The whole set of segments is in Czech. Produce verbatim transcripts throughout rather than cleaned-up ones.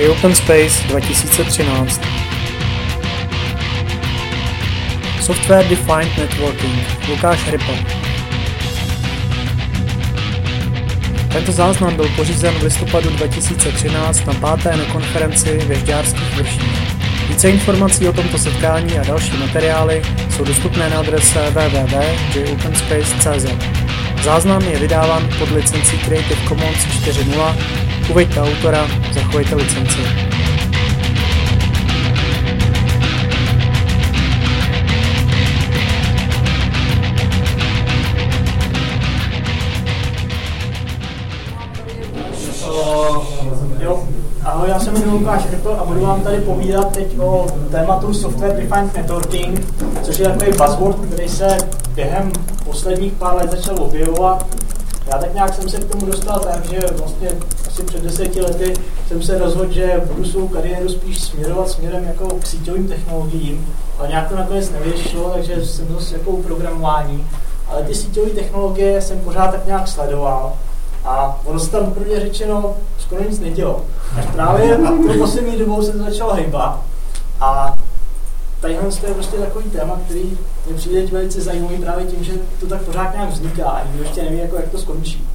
JOpenSpace dva tisíce třináct. Software Defined Networking, Lukáš Hrypa. Tento záznam byl pořízen v listopadu dva tisíce třináct na páté nekonferenci ve Žďárských Vrších. Více informací o tomto setkání a další materiály jsou dostupné na adrese w w w tečka j openspace tečka c z. Záznam je vydáván pod licencí Creative Commons čtyři tečka nula. Uveďte autora, zachovejte licenci. Jo, ahoj, já jsem jmenuji Lukáš Hrypa a budu vám tady povídat teď o tématu Software Defined Networking, což je takový buzzword, který se během posledních pár let začal objevovat. Já tak nějak jsem se k tomu dostal tak, že vlastně asi před deseti lety jsem se rozhodl, že budu svou kariéru spíš směrovat směrem jako k síťovým technologiím, ale nějak to nakonec nevyšlo, takže jsem zase jako u programování, ale ty síťové technologie jsem pořád tak nějak sledoval. A ono se tam prvně řečeno skoro nic nedělo. Až právě na to poslední dobou se to začalo hejbat. A tadyhle je prostě takový téma, který mě přijde teď velice zajímavý právě tím, že to tak pořád nějak vzniká a nikdo ještě neví, jako, jak to skončí.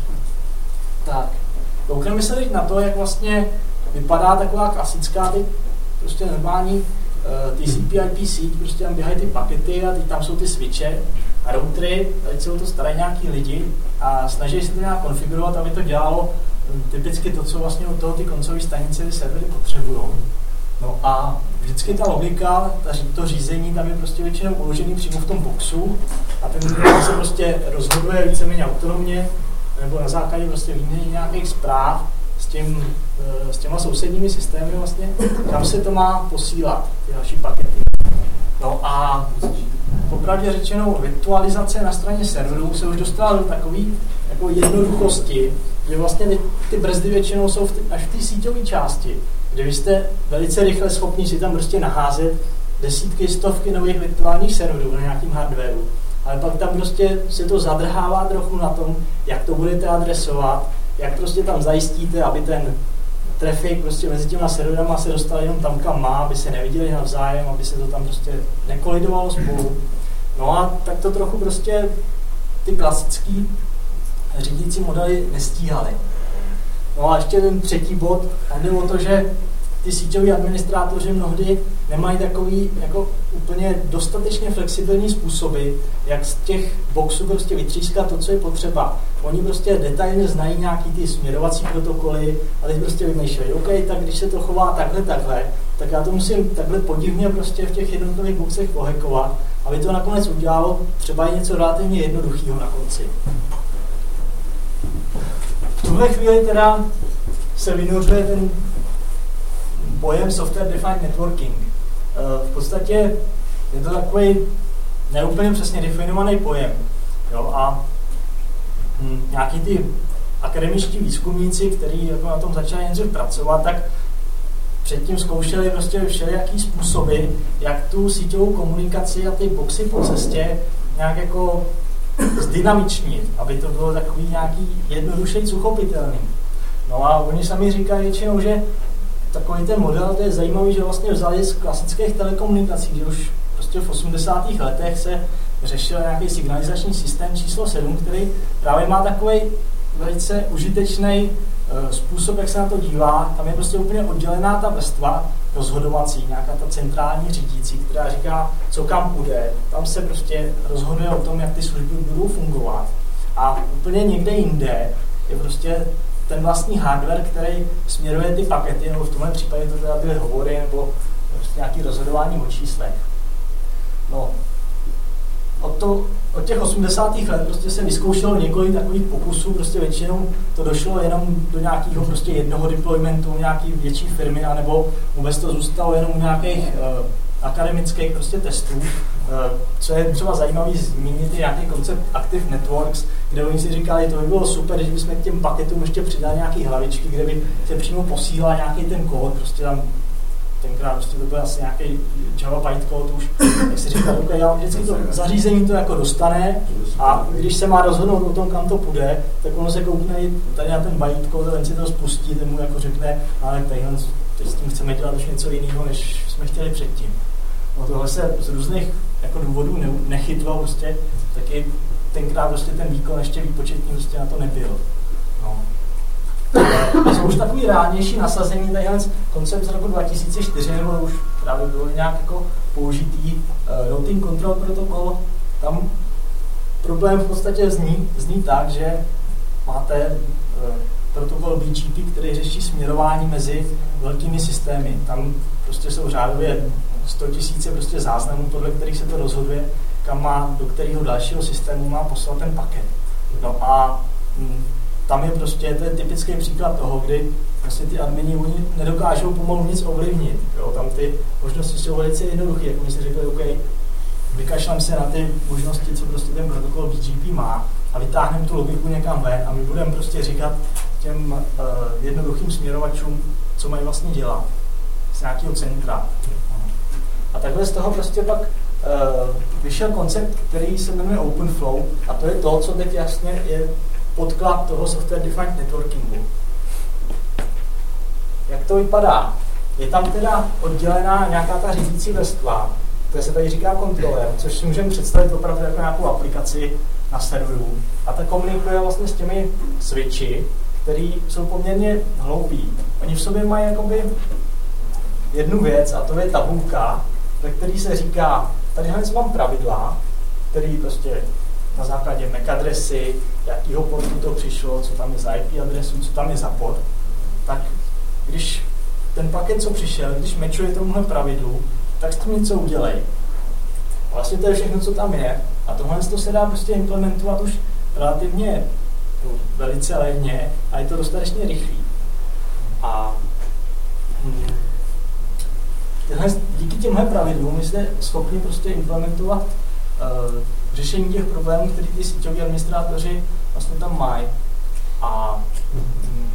Tak, koukneme se teď na to, jak vlastně vypadá taková klasická, ty prostě normální uh, T C P I P síť, prostě tam běhají ty pakety a teď tam jsou ty switche a routery, tady se o to starají nějaký lidi a snaží se to nějak konfigurovat, aby to dělalo typicky to, co vlastně od toho ty koncové stanice, ty servery potřebují. No a vždycky ta logika, ta, to řízení tam je prostě většinou uložený přímo v tom boxu a ten se prostě rozhoduje víceméně autonomně nebo na základě prostě výměny nějakých zpráv s, tím, s těma sousedními systémy vlastně, kam se to má posílat, ty další pakety. No a popravdě řečenou virtualizace na straně serverů se už dostala do takové jako jednoduchosti, že vlastně ty brzdy většinou jsou v ty, až v té síťové části, kde vy jste velice rychle schopni si tam prostě naházet desítky, stovky nových virtuálních serverů na nějakým hardwareu. Ale pak tam prostě se to zadrhává trochu na tom, jak to budete adresovat, jak prostě tam zajistíte, aby ten trafik prostě mezi těma serverama se dostal jenom tam, kam má, aby se neviděli navzájem, aby se to tam prostě nekolidovalo spolu. No a tak to trochu prostě ty klasický řídící modely nestíhaly. No a ještě ten třetí bod, tam jde o to, že ty síťoví administrátoři mnohdy nemají takový jako úplně dostatečně flexibilní způsoby, jak z těch boxů prostě vytřískat to, co je potřeba. Oni prostě detailně znají nějaký ty směrovací protokoly a teď prostě vymýšlejí, OK, tak když se to chová takhle, takhle, tak já to musím takhle podivně prostě v těch jednotlivých boxech pohekovat, aby to nakonec udělalo třeba i něco relativně jednoduchého na konci. V tuhle chvíli teda se vynořuje ten pojem Software Defined Networking. V podstatě je to takový neúplně přesně definovaný pojem. Jo? A hm, nějaký ty akademičtí výzkumníci, kteří jako na tom začali něco pracovat, tak předtím zkoušeli prostě všelijaký způsoby, jak tu síťovou komunikaci a ty boxy po cestě nějak jako zdynamičnit, aby to bylo takový nějaký jednodušeji uchopitelný. No a oni sami říkají většinou, že takový ten model, to je zajímavý, že vlastně vzali z klasických telekomunikací, že už prostě v osmdesátých letech se řešil nějaký signalizační systém číslo sedm, který právě má takový velice užitečný uh, způsob, jak se na to dívá. Tam je prostě úplně oddělená ta vrstva rozhodovací, nějaká ta centrální řídící, která říká, co kam půjde. Tam se prostě rozhoduje o tom, jak ty služby budou fungovat. A úplně někde jinde je prostě ten vlastní hardware, který směruje ty pakety, nebo v tomhle případě to teda byly hovory, nebo prostě nějaké rozhodování o číslech. No, od, to, od těch osmdesátých let prostě se vyzkoušelo několik takových pokusů, prostě většinou to došlo jenom do nějakého prostě jednoho deploymentu, nějaký větší firmy, anebo vůbec to zůstalo jenom u nějakých uh, akademických prostě testů. Uh, co je třeba zajímavý zmínit, je nějaký koncept Active Networks, kde oni si říkali, to by bylo super, když bychom k těm paketům ještě přidali nějaké hlavičky, kde by se přímo posílal nějaký ten kód, prostě tam tenkrát prostě to byl asi nějaký Java bytecode už, tak si říkal, OK, já vždycky to zařízení to jako dostane a když se má rozhodnout o tom, kam to půjde, tak ono se koukne tady na ten bytecode a ten si to spustí, ten mu jako řekne, ale tady, teď s tím chceme dělat už něco jiného, než jsme chtěli předtím. No tohle se z různých jako důvodů ne, nechytlo, prostě, taky tenkrát prostě ten výkon ještě výpočetní prostě na to nebyl. No. Jsou už takový reálnější nasazení, tadyhle koncept z roku dva tisíce čtyři, nebo už právě bylo nějak jako použitý uh, routing control protokol. Tam problém v podstatě zní, zní tak, že máte uh, protokol B G P, který řeší směrování mezi velkými systémy. Tam prostě jsou řádově sto tisíce prostě záznamů, podle kterých se to rozhoduje, kam má, do kterého dalšího systému má poslat ten paket. No a hm, tam je prostě, to je typický příklad toho, kdy vlastně ty admini oni nedokážou pomalu nic ovlivnit. Jo? Tam ty možnosti jsou velice jednoduché, jako my si řekli, OK, vykašlem se na ty možnosti, co prostě ten protokol B G P má a vytáhneme tu logiku někam ven a my budeme prostě říkat těm uh, jednoduchým směrovačům, co mají vlastně dělat z nějakého centra. A takhle z toho prostě pak uh, vyšel koncept, který se jmenuje OpenFlow a to je to, co teď jasně je podklad toho software defined networkingu. Jak to vypadá? Je tam teda oddělená nějaká ta řídící vrstva, která se tady říká kontroler, což si můžeme představit opravdu jako nějakou aplikaci na serveru. A ta komunikuje vlastně s těmi switchy, který jsou poměrně hloupí. Oni v sobě mají jakoby jednu věc a to je tabulka, ve který se říká, tadyhle mám pravidla, který prostě na základě M A C adresy, jakýho portu to přišlo, co tam je za I P adresu, co tam je za port, tak když ten paket, co přišel, když mečuje tomuhle pravidlu, tak s tím něco udělej. Vlastně to je všechno, co tam je. A tohle to se dá prostě implementovat už relativně no, velice levně a je to dostatečně rychlý. A hm, tyhle, díky těmhle pravidlům my jsme schopni prostě implementovat uh, řešení těch problémů, které ty síťoví administrátoři vlastně tam mají. A hm,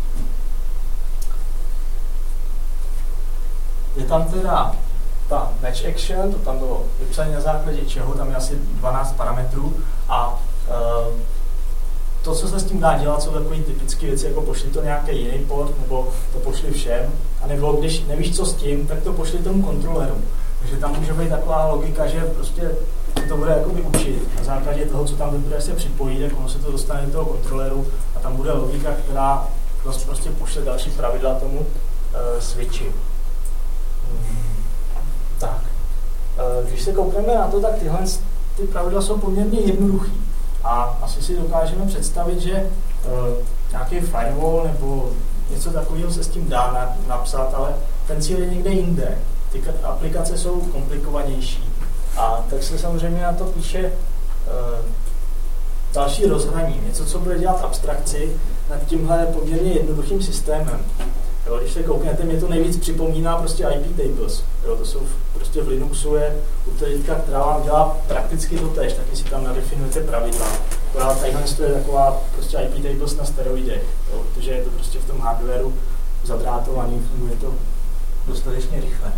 je tam teda ta match action, to tam bylo vypsané na základě čeho, tam je asi dvanáct parametrů a uh, to, co se s tím dá dělat, jsou takové typické věci, jako pošli to nějaký jiný port, nebo to pošli všem, a nebo když nevíš, co s tím, tak to pošli tomu kontroleru. Takže tam může být taková logika, že prostě to bude jakoby učit. Na základě toho, co tam teprve se připojí, tak ono se to dostane do toho kontroleru a tam bude logika, která prostě pošle další pravidla tomu uh, switchi. Hmm. Tak. Uh, když se koukneme na to, tak tyhle ty pravidla jsou poměrně jednoduchý. A asi si dokážeme představit, že uh, nějaký firewall nebo něco takového se s tím dá na, napsat, ale ten cíl je někde jinde. Ty aplikace jsou komplikovanější. A tak se samozřejmě na to píše uh, další rozhraní. Něco, co bude dělat abstrakci nad tímhle poměrně jednoduchým systémem. Jo, když se kouknete, mě to nejvíc připomíná prostě I P tables. Jo, to jsou prostě v Linuxu je utilitka, která vám dělá prakticky to též, taky si tam nadefinujete pravidla. Akorát tadyhle je taková prostě I P tables na steroidech, jo, protože je to prostě v tom hardwareu zadrátovaný, funguje to dostatečně rychle.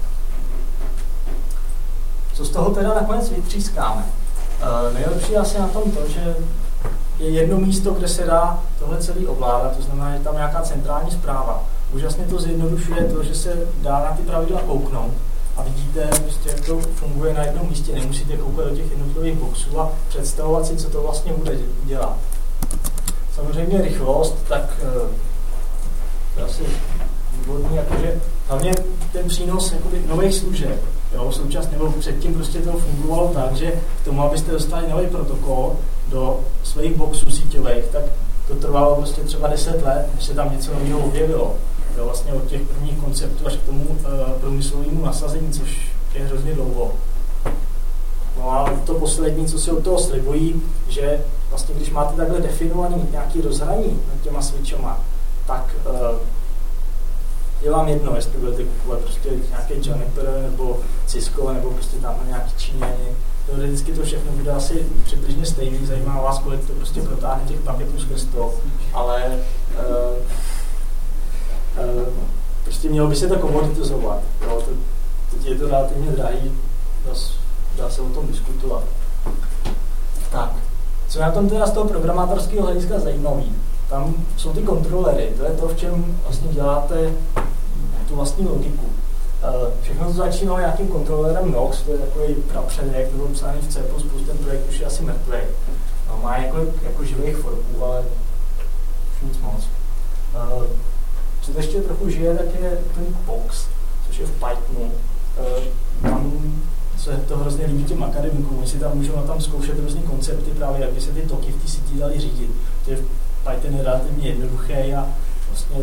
Co z toho teda nakonec vytřískáme? E, nejlepší asi na tom to, že je jedno místo, kde se dá tohle celý ovládat, to znamená, že tam nějaká centrální správa. Úžasně to zjednodušuje to, že se dá na ty pravidla kouknout a vidíte, prostě, jak to funguje na jednom místě. Nemusíte koukat do těch jednotlivých boxů a představovat si, co to vlastně bude dělat. Samozřejmě rychlost, tak to asi výborný, jakože hlavně ten přínos jakoby, nových služeb. Jo, současně, nebo předtím prostě to fungovalo tak, že k tomu, abyste dostali nový protokol do svých boxů síťových, tak to trvalo prostě třeba deset let, než se tam něco nového objevilo. Jo, vlastně od těch prvních konceptů až k tomu uh, průmyslovému nasazení, což je hrozně dlouho. No a to poslední, co si od toho slibují, že vlastně když máte takhle definovaný nějaký rozhraní nad těma switchama, tak uh, je vám jedno, jestli budete kupovat prostě nějaký Juniper nebo Cisco nebo prostě tam nějaký Číňani. Teoreticky to všechno bude asi přibližně stejný, zajímá vás, kolik to prostě protáhne těch paketů skrz to, ale uh, uh, prostě mělo by se to komoditizovat. Jo, to, teď je to relativně drahý, dá se o tom diskutovat. Tak, co je na tom teda z toho programátorského hlediska zajímavý? Tam jsou ty kontrolery, to je to, v čem vlastně děláte tu vlastní logiku. Všechno to začínalo nějakým kontrolerem Nox, to je takový prapředek, to byl psaný v C plus plus, ten projekt už je asi mrtvý. No, má několik jako živých forků, ale už nic moc. Co to ještě trochu žije, tak je ten Pox, což je v Pythonu. Tam se to hrozně líbí těm akademikům, oni si tam můžou na tam zkoušet různý koncepty, právě jak by se ty toky v té síti daly řídit. Protože Python je relativně jednoduchý a vlastně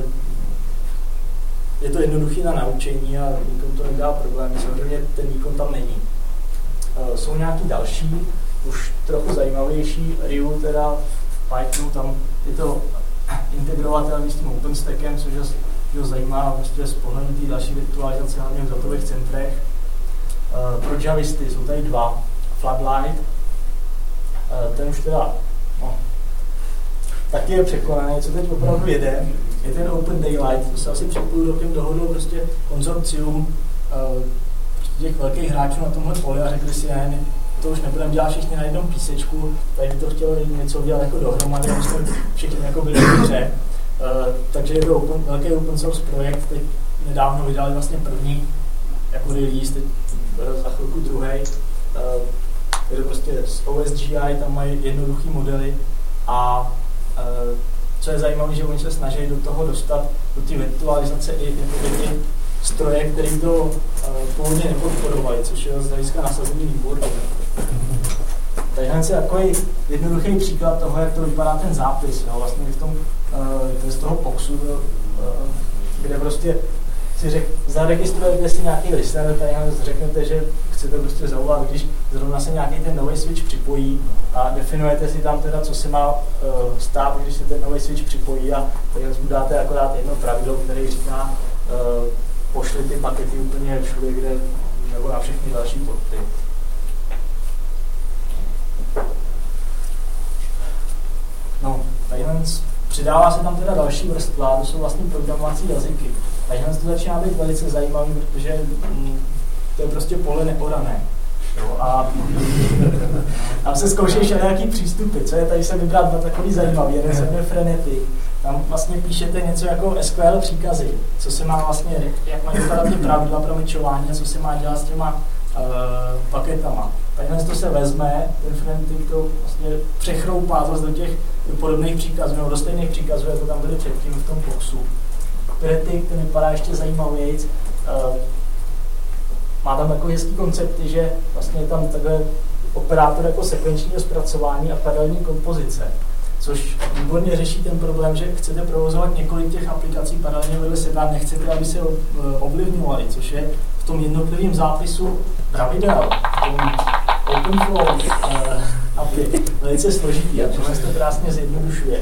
je to jednoduchý na naučení a nikomu to nedá problém, samozřejmě ten výkon tam není. Uh, jsou nějaký další, už trochu zajímavější, Ryu teda v Pythonu, tam je to integrovatelný s tím OpenStackem, což ho zajímá vlastně z pohledu té další virtualizace, hlavně v datových centrech. Uh, pro javisty jsou tady dva, Floodlight, uh, ten už teda no, taky je překonaný, co teď opravdu jede, je ten Open Daylight, to se asi před půl rokem dohodlo prostě konzorcium uh, prostě těch velkých hráčů na tomhle poli a řekli si, ne, to už nebudeme dělat všichni na jednom písečku, tady by to chtělo něco udělat jako dohromady, aby jsme všichni jako byli v hře. Uh, takže je to open, velký open source projekt, teď nedávno vydali vlastně první jako release, teď uh, za chvilku druhý. Uh, je to prostě z O S G I, tam mají jednoduchý modely a uh, co je zajímavé, že oni se snaží do toho dostat, do té virtualizace i jako ty stroje, které to uh, původně nepodporovali, což je z hlediska nasazení výborné. Tadyhle je takový jednoduchý příklad toho, jak to vypadá ten zápis. Jo? Vlastně v tom, uh, z toho Poxu, uh, kde prostě si řek, zaregistrujete si nějaký listener, tady řeknete, že chcete prostě zavolat, když zrovna se nějaký ten nový switch připojí a definujete si tam teda, co se má uh, stát, když se ten nový switch připojí a tady dáte akorát jedno pravidlo, které říká uh, pošli ty pakety úplně všude, kde, nebo na všechny další porty. No, tadyhle přidává se tam teda další vrstva, to jsou vlastně programovací jazyky. Tadyhle to začíná být velice zajímavý, protože mm, to je prostě pole neorané. Jo, a tam se zkoušejí nějaký přístupy, co je tady se vybrat na takový zajímavý, jeden se jmenuje Frenetic. Tam vlastně píšete něco jako S Q L příkazy, co se má vlastně, jak mají vypadat ty pravidla pro myčování a co se má dělat s těma uh, paketama. Tadyhle to se vezme, ten Frenetic to vlastně přechroupá zase do těch do podobných příkazů, nebo do stejných příkazů, jako tam byly předtím v tom Poxu. Pretic, ten vypadá ještě zajímavějc. Uh, má tam takový hezký koncepty, že vlastně je tam takhle operátor jako sekvenčního zpracování a paralelní kompozice, což výborně řeší ten problém, že chcete provozovat několik těch aplikací paralelně vedle sebe a nechcete, aby se ovlivňovaly, což je v tom jednotlivém zápisu pravidel, v tom OpenFlow uh, API, velice složitý a tohle to krásně zjednodušuje.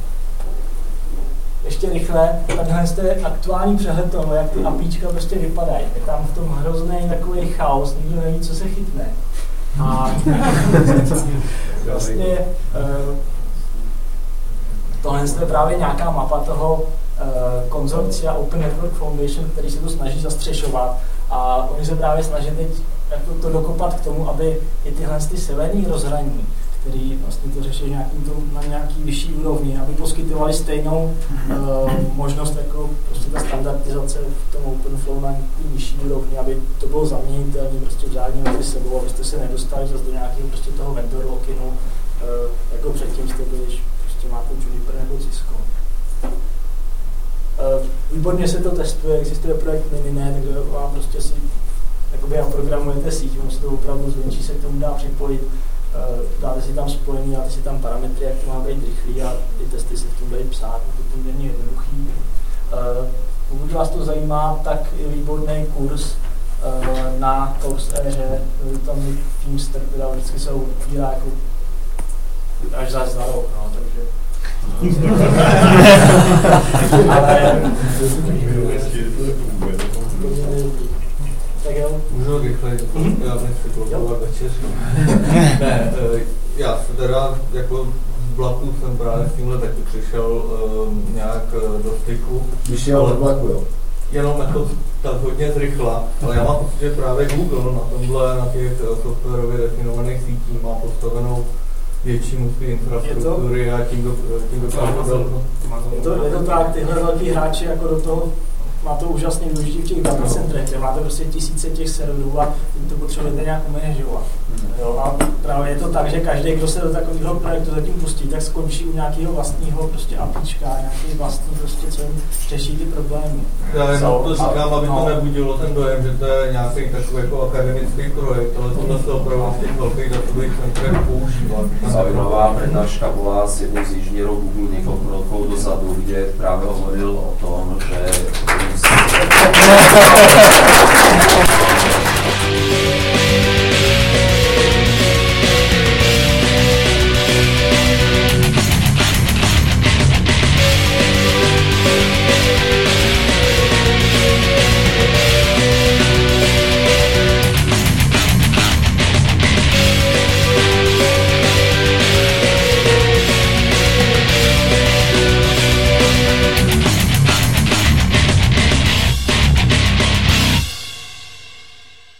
Ještě rychle, takhle je aktuální přehled toho, jak ty APIčka prostě vypadají. Je tam v tom hrozný takový chaos, nikdo neví, co se chytne. A vlastně uh, tohle je právě nějaká mapa toho uh, konzorcia Open Network Foundation, který se to snaží zastřešovat. A oni se právě snaží teď jako to dokopat k tomu, aby i tyhle ty severní rozhraní, který vlastně to řeší nějakým to, na nějaký vyšší úrovni, aby poskytovali stejnou uh, možnost jako prostě ta standardizace v tom OpenFlow na té nižší úrovni, aby to bylo zaměnitelné prostě vzájemně mezi sebou, abyste se nedostali zase do nějakého prostě toho vendor lockinu, uh, jako předtím jste byli, když prostě máte Juniper nebo Cisco. Uh, výborně se to testuje, existuje projekt Mininet, kde vám prostě si jakoby naprogramujete síť, on se to opravdu zvenčí, se k tomu dá připojit. Dáte si tam spojení, dáte si tam parametry, jak to má být rychlý a ty testy se v tom dají psát, je to poměrně jednoduchý. Pokud vás to zajímá, tak je výborný kurz na Coursera, tam je Teamster, která vždycky se otvírá jako až za za rok, no, takže... Ale... Tak jo. Můžu rychle, mm-hmm. Já nechci blokovat večer. Ne, já se teda jako z Blatu jsem právě s tímhle taky přišel um, nějak do styku. Když jel od Blaku, jo? jenom jako tak hodně zrychla, ale já mám pocit, že právě Google na tomhle, na těch softwarově definovaných sítích má postavenou větší množství infrastruktury a tím, do, tím dokážu velkou. Je to, je to tak, tyhle velký hráči jako do toho má to úžasně využití v těch datacentrech, kde máte prostě tisíce těch serverů a tím to potřebujete nějak manažovat. Jo, a právě je to tak, že každý, kdo se do takového projektu zatím pustí, tak skončí u nějakého vlastního prostě apička, nějaký vlastní prostě, co jim řeší ty problémy. Já jenom to říkám, aby to nebudilo ten dojem, že to je nějaký takový jako akademický projekt, ale tohle se opravdu v těch velkých datových centrech používá. Zaujímavá prednáška bola z jednou z inžinierov Google niekoľko rokov dozadu, kde práve hovoril o tom, že